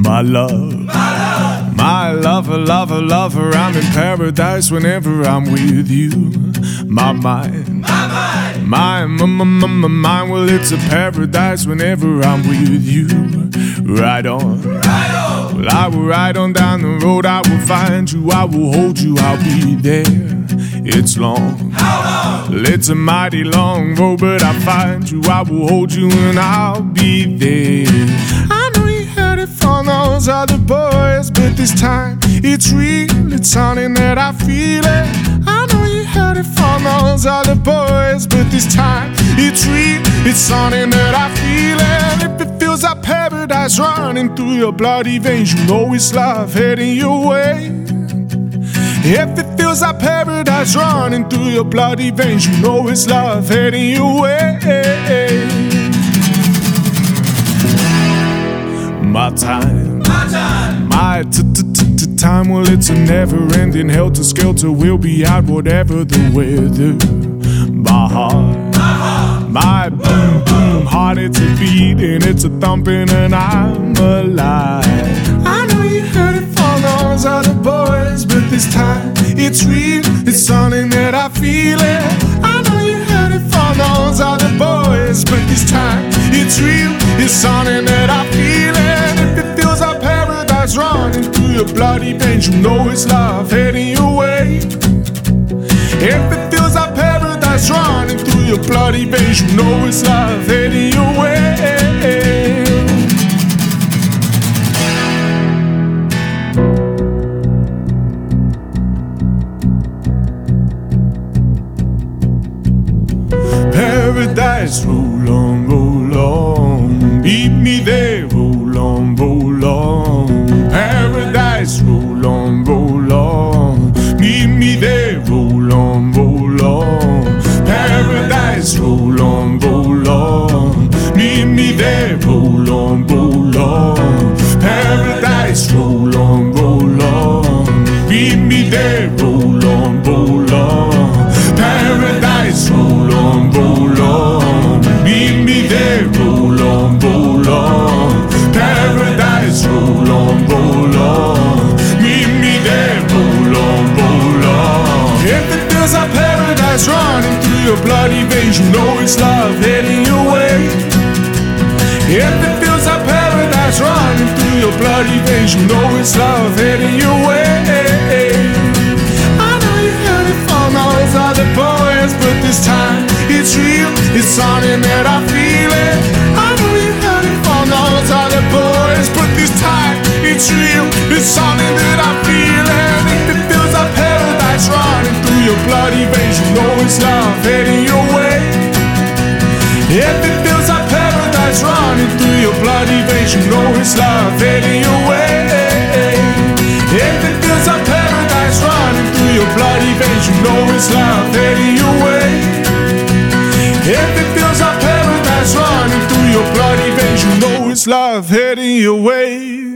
My love, my lover, lover, lover, I'm in paradise whenever I'm with you. My mind, my mind, well, it's a paradise whenever I'm with you. Ride on, well, I will ride on down the road, I will find you, I will hold you, I'll be there. It's long, well, it's a mighty long road, but I'll find you, I will hold you, and I'll be there. I know you heard it from those other boys, but this time it's real, it's something that I feel it. I know you heard it from those other boys, but this time it's real, it's something that I feel it. If it feels like paradise running through your bloody veins, you know it's love heading your way. If it feels like paradise running through your bloody veins, you know it's love heading your way. My time, my time, well, it's a never-ending helter-skelter. We'll be out whatever the weather. My heart, my boom, boom heart, it's a beating, it's a thumping, and I'm alive. I know you heard it from those other boys, but this time it's real, it's something that I feel it. I know you heard it from those other boys, but this time it's real, it's something that I feel it. If it feels like paradise running through your bloody veins, you know it's love heading your way. If it feels like paradise running through your bloody veins, you know it's love heading your way. Paradise, roll on, meet me there, roll on. Paradise, roll on, meet me there, roll on. Paradise, roll on, meet me there, roll on. Paradise, roll on, meet me there, roll on. Paradise, roll on, meet me there, roll on. Paradise, roll on, meet me there, roll on. If it feels like paradise running through your bloody veins, you know it's love heading your way. If it feels like paradise running through your bloody veins, you know it's love heading your way. I know you heard it from those other boys, but this time it's real, it's something that I feel it. I know you heard it from those other boys, but this time it's real, it's something that I feel it. If it feels like paradise running through your bloody veins, you know it's love heading your way. If it feels like paradise running through your bloody veins, you know it's love heading your way. If it feels like paradise running through your bloody veins, you know it's love heading your way. If it feels like paradise running through your bloody veins, you know it's love heading your way.